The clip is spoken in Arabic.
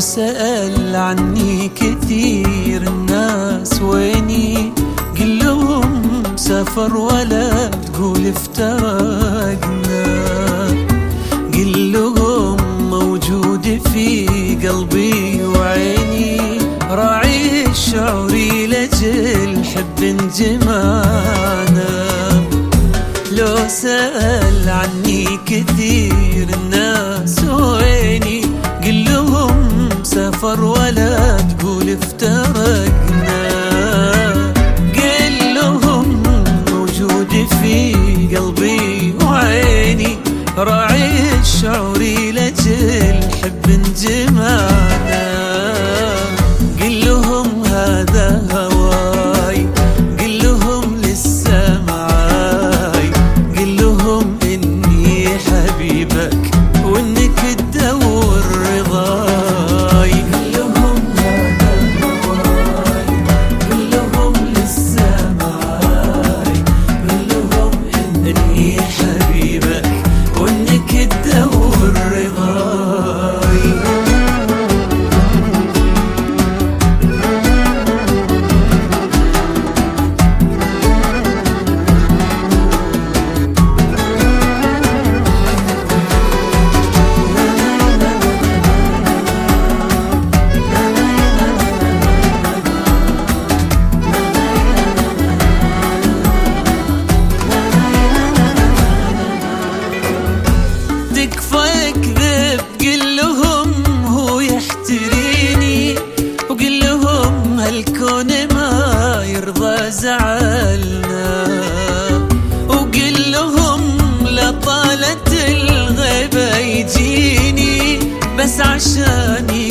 سأل عني كثير الناس ويني، قل لهم سافر ولا تقول افترقنا، قل لهم موجود في قلبي وعيني، راعي الشعوري لجل حب جمعنا. لو سأل عني كثير الناس ويني، قل لهم سافر ولا تقول افترقنا، قل لهم موجود في قلبي وعيني، راعي الشعوري لجل حب جمعنا. قل لهم هذا هواي، قل لهم لسه معاي، قل لهم إني حبيبك وإنك تدور رضاي. قل لهم هذا هواي، قل لهم لسه معاي، قل لهم إني حبيبك وإنك تدور رضاي. تكفى يكذب، قل لهم هو يحتريني، وقل لهم هالكون ما يرضى زعلنا، وقل لهم لطالت الغيبة يجيني بس عشان